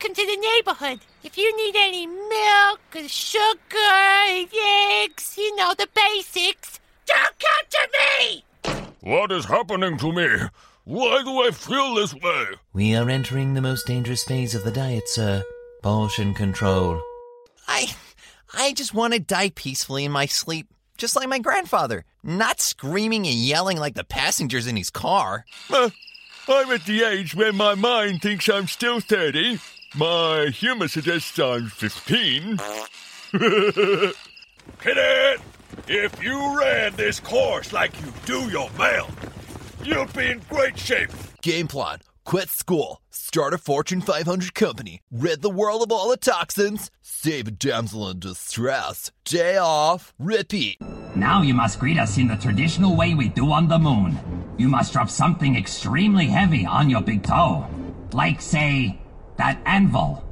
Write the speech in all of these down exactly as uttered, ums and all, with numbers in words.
welcome to the neighborhood. If you need any milk, sugar, eggs, you know, the basics, don't come to me! What is happening to me? Why do I feel this way? We are entering the most dangerous phase of the diet, sir. Portion control. I... I just want to die peacefully in my sleep, just like my grandfather. Not screaming and yelling like the passengers in his car. Uh, I'm at the age where my mind thinks I'm still thirty. My humor suggests I'm fifteen. Hit it! If you ran this course like you do your mail, you'd be in great shape. Game plan. Quit school. Start a Fortune five hundred company. Rid the world of all the toxins. Save a damsel in distress. Day off. Repeat. Now you must greet us in the traditional way we do on the moon. You must drop something extremely heavy on your big toe. Like, say, that anvil.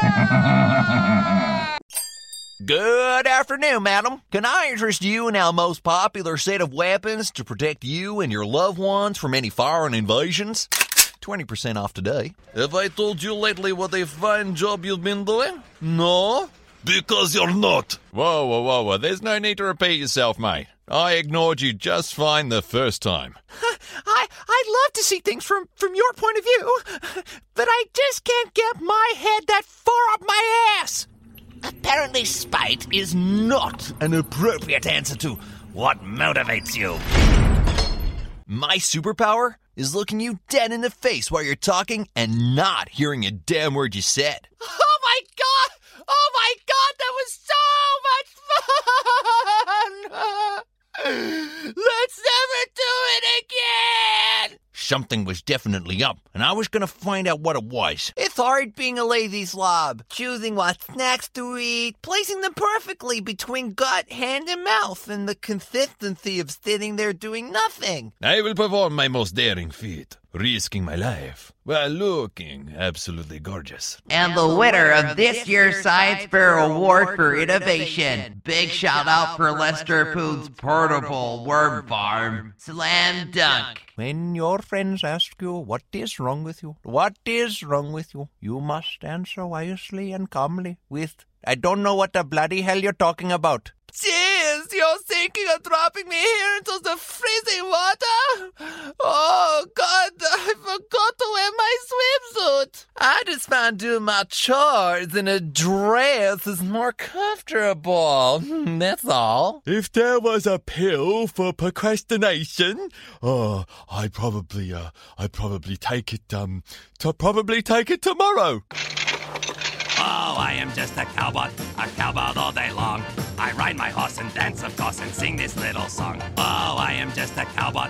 Good afternoon, madam. Can I interest you in our most popular set of weapons to protect you and your loved ones from any foreign invasions? twenty percent off today. Have I told you lately what a fine job you've been doing? No? Because you're not. Whoa, whoa, whoa, whoa. There's no need to repeat yourself, mate. I ignored you just fine the first time. I, I'd love to see things from, from your point of view, but I just can't get my head that far up my ass. Apparently spite is not an appropriate answer to what motivates you. My superpower is looking you dead in the face while you're talking and not hearing a damn word you said. Oh my god! Oh my god, that was so much fun! Let's never do it again! Something was definitely up, and I was gonna find out what it was. It's hard being a lazy slob. Choosing what snacks to eat, placing them perfectly between gut, hand, and mouth, and the consistency of sitting there doing nothing. I will perform my most daring feat, risking my life, while looking absolutely gorgeous. And the winner of this year's Science Fair Award for Innovation. Big shout out for Lester Poon's portable worm farm. Slam dunk. When your friends ask you what is wrong with you, what is wrong with you, you must answer wisely and calmly with, I don't know what the bloody hell you're talking about. Jeez, you're thinking of dropping me here into the freezing water? Oh, God, I forgot to wear my swimsuit. I just found doing my chores in a dress is more comfortable. That's all. If there was a pill for procrastination, oh, I'd probably, uh, I'd probably take it, um, to probably take it tomorrow. Oh, I am just a cowbot, a cowbot all day long. I ride my horse and dance, of course, and sing this little song. Oh, I am just a cowbot,